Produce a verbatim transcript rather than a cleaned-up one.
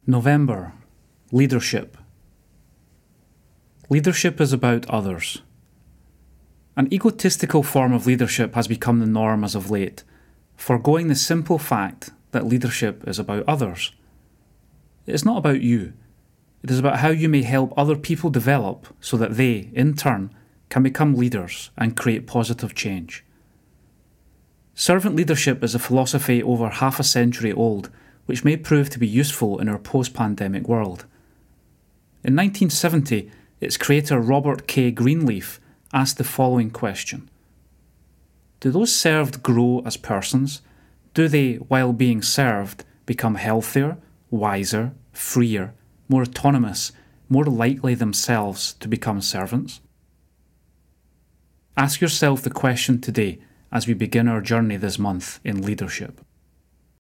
November. Leadership. Leadership is about others. An egotistical form of leadership has become the norm as of late, foregoing the simple fact that leadership is about others. It is not about you. It is about how you may help other people develop so that they, in turn, can become leaders and create positive change. Servant leadership is a philosophy over half a century old, which may prove to be useful in our post-pandemic world. In nineteen seventy, its creator Robert K. Greenleaf asked the following question: do those served grow as persons? Do they, while being served, become healthier, wiser, freer, more autonomous, more likely themselves to become servants? Ask yourself the question today as we begin our journey this month in leadership.